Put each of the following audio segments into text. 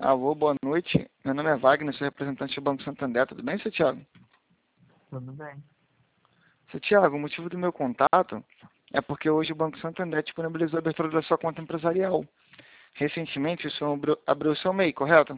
Alô, boa noite. Meu nome é Wagner, sou representante do Banco Santander. Tudo bem, seu Thiago? Tudo bem. Seu Thiago, o motivo do meu contato é porque hoje o Banco Santander disponibilizou a abertura da sua conta empresarial. Recentemente, o senhor abriu o seu MEI, correto?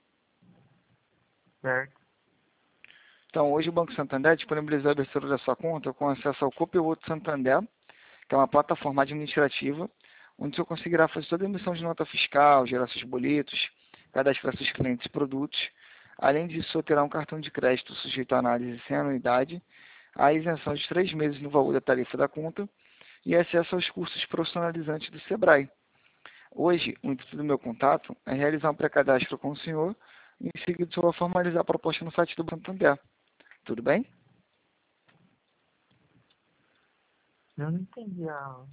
Certo. Então, hoje o Banco Santander disponibilizou a abertura da sua conta com acesso ao Copilot Santander, que é uma plataforma administrativa, onde o senhor conseguirá fazer toda a emissão de nota fiscal, gerar seus boletos, cadastrar seus clientes e produtos. Além disso, o senhor terá um cartão de crédito sujeito à análise sem anuidade, a isenção de 3 meses no valor da tarifa da conta e acesso aos cursos profissionalizantes do Sebrae. Hoje, o intuito do meu contato é realizar um pré-cadastro com o senhor e em seguida o senhor vai formalizar a proposta no site do Banco Santander. Tudo bem? Eu não entendi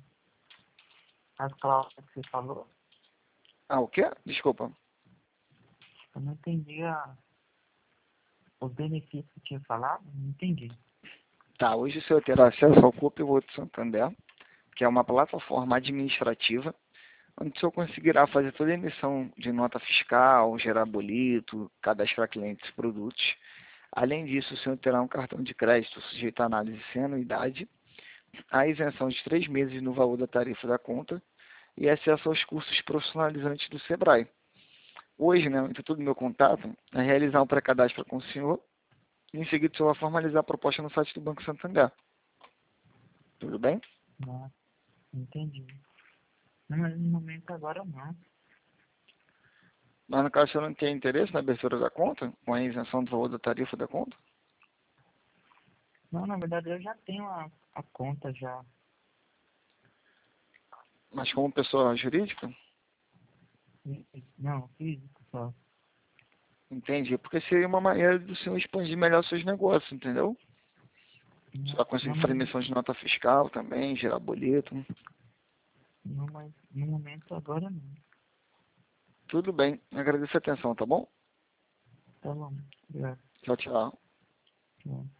as cláusulas que você falou. Ah, o quê? Desculpa. Eu não entendi os benefícios que tinha falado. Não entendi. Tá, hoje o senhor terá acesso ao Copilot Santander, que é uma plataforma administrativa, onde o senhor conseguirá fazer toda a emissão de nota fiscal, gerar boleto, cadastrar clientes e produtos. Além disso, o senhor terá um cartão de crédito sujeito à análise sem anuidade, a isenção de 3 meses no valor da tarifa da conta e acesso aos cursos profissionalizantes do Sebrae. Hoje, né, o intuito do meu contato é realizar um pré-cadastro com o senhor e em seguida o senhor vai formalizar a proposta no site do Banco Santander. Tudo bem? Não entendi. Não, mas no momento agora não. Mas no caso, o senhor não tem interesse na abertura da conta, com a isenção do valor da tarifa da conta? Não, na verdade eu já tenho a conta já. Mas como pessoa jurídica? Não, físico só. Entendi. Porque seria uma maneira do senhor expandir melhor seus negócios, entendeu? Você vai Não, conseguir mas, fazer emissão de nota fiscal também, gerar boleto. não, mas no momento agora não. Tudo bem. Agradeço a atenção, tá bom? Tá bom. Obrigado. Tchau, tchau. Tchau.